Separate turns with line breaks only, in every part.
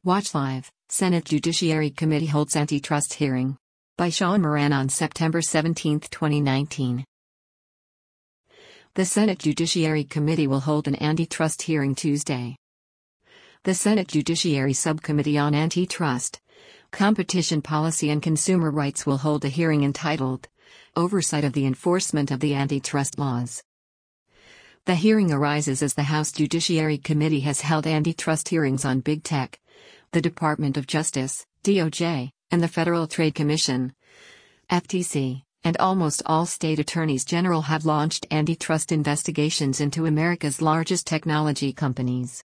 Watch Live, Senate Judiciary Committee holds antitrust hearing. By Sean Moran on September 17, 2019. The Senate Judiciary Committee will hold an antitrust hearing Tuesday. The Senate Judiciary Subcommittee on Antitrust, Competition Policy and Consumer Rights will hold a hearing entitled, Oversight of the Enforcement of the Antitrust Laws. The hearing arises as the House Judiciary Committee has held antitrust hearings on Big Tech, the Department of Justice, DOJ, and the Federal Trade Commission, FTC, and almost all state attorneys general have launched antitrust investigations into America's largest technology companies.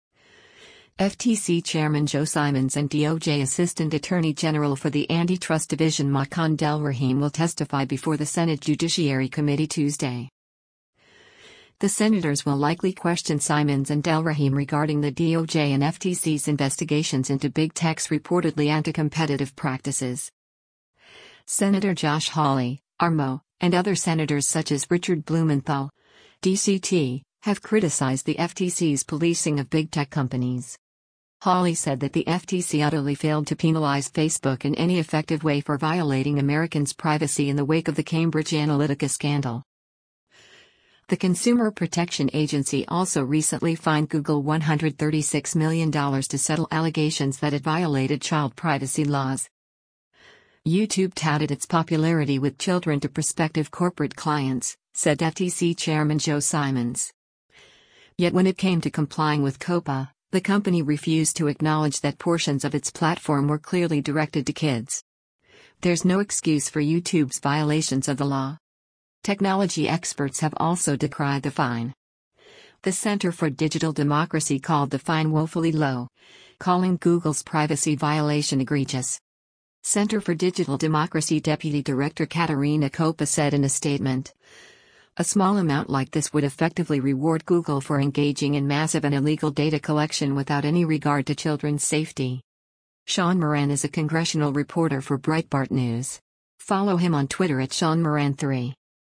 FTC Chairman Joe Simons and DOJ Assistant Attorney General for the Antitrust Division Mahkan Delrahim will testify before the Senate Judiciary Committee Tuesday. The senators will likely question Simons and Delrahim regarding the DOJ and FTC's investigations into Big Tech's reportedly anti-competitive practices. Senator Josh Hawley, RMO, and other senators such as Richard Blumenthal, DCT, have criticized the FTC's policing of Big Tech companies. Hawley said that the FTC utterly failed to penalize Facebook in any effective way for violating Americans' privacy in the wake of the Cambridge Analytica scandal. The Consumer Protection Agency also recently fined Google $136 million to settle allegations that it violated child privacy laws. YouTube touted its popularity with children to prospective corporate clients, said FTC Chairman Joe Simons. Yet when it came to complying with COPPA, the company refused to acknowledge that portions of its platform were clearly directed to kids. There's no excuse for YouTube's violations of the law. Technology experts have also decried the fine. The Center for Digital Democracy called the fine woefully low, calling Google's privacy violation egregious. Center for Digital Democracy Deputy Director Katerina Kopa said in a statement, "A small amount like this would effectively reward Google for engaging in massive and illegal data collection without any regard to children's safety." Sean Moran is a congressional reporter for Breitbart News. Follow him on Twitter at SeanMoran3.